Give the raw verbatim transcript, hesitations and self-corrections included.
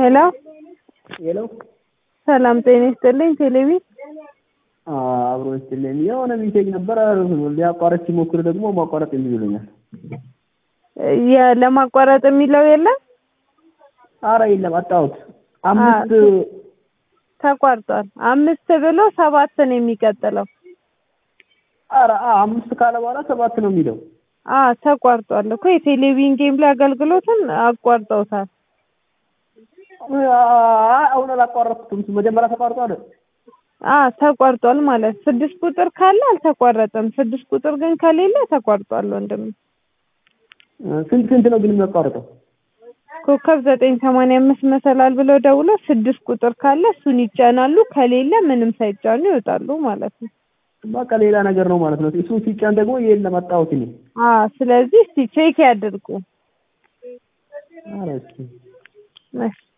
ሄሎ ሄሎ ሰላም ጤና ይስጥልኝ ቴሌቪ አብሮ ይስጥልኝ የሆነ ሚሴጅ ነበር ሊያቋርጥ ሲሞክር ደግሞ ማቋረጥ ይሉኛል ያ ለማቋረጥ የሚለው የለም አረ የለም አጣሁት አምስት ተቋርጧል አምስት ብሎ ሰባት ነው የሚቀጥለው አረ አምስት ካለ በኋላ ሰባት ነው የሚለው አ ተቋርጧል እኮ የቴሌቪዥን ጌም ላይ አገልግሎትን አቋርጠውታል አሁን አላቋረጥኩም መጀመሪያ ተቋርጧል አ ተቋርጧል ማለት ስድስት ቁጥር ካለ አልተቋረጠም ስድስት ቁጥር ግን ከሌለ ተቋርጧል ወንድም ስንት ስንት ነው ግን የሚያቋርጠው ኮከብ ዘጠኝ ሰማንያ አምስት መሰላል ብለው ደውለው ስድስት ቁጥር ካለ እሱን ይጫናሉ ከሌለ ምንም ሳይጫኑ ይወጣሉ ማለት ነው በቃ ሌላ ነገር ነው ማለት ነው እሱ ሲጫን ደግሞ የለም አጣሁት ነው አ ስለዚህ እስቲ ቼክ ያድርጉ አረ እሺ